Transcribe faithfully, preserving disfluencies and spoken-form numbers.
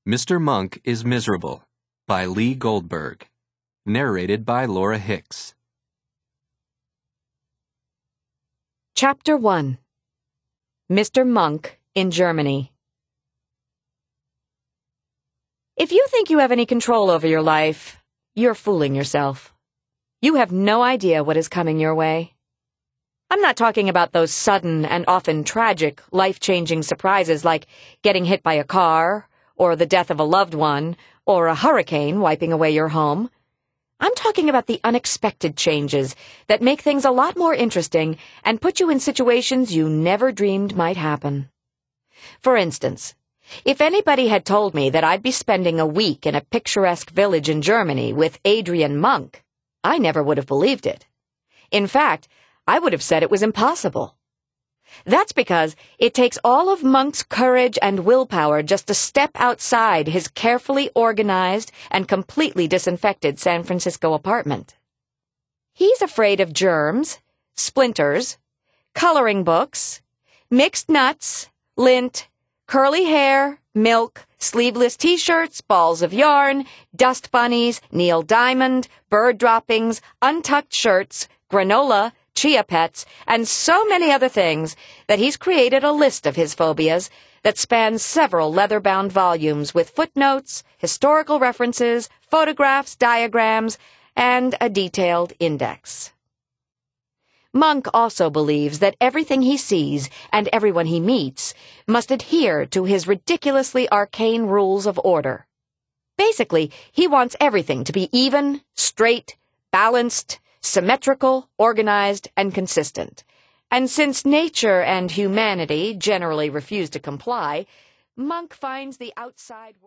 Mister Monk is Miserable by Lee Goldberg. Narrated by Laura Hicks. Chapter one. Mister Monk in Germany. If you think you have any control over your life, you're fooling yourself. You have no idea what is coming your way. I'm not talking about those sudden and often tragic, life-changing surprises like getting hit by a car, or the death of a loved one, or a hurricane wiping away your home. I'm talking about the unexpected changes that make things a lot more interesting and put you in situations you never dreamed might happen. For instance, if anybody had told me that I'd be spending a week in a picturesque village in Germany with Adrian Monk, I never would have believed it. In fact, I would have said it was impossible. That's because it takes all of Monk's courage and willpower just to step outside his carefully organized and completely disinfected San Francisco apartment. He's afraid of germs, splinters, coloring books, mixed nuts, lint, curly hair, milk, sleeveless t-shirts, balls of yarn, dust bunnies, Neil Diamond, bird droppings, untucked shirts, granola, chia pets, and so many other things that he's created a list of his phobias that spans several leather-bound volumes with footnotes, historical references, photographs, diagrams, and a detailed index. Monk also believes that everything he sees and everyone he meets must adhere to his ridiculously arcane rules of order. Basically, he wants everything to be even, straight, balanced, symmetrical, organized, and consistent. And since nature and humanity generally refuse to comply, Monk finds the outside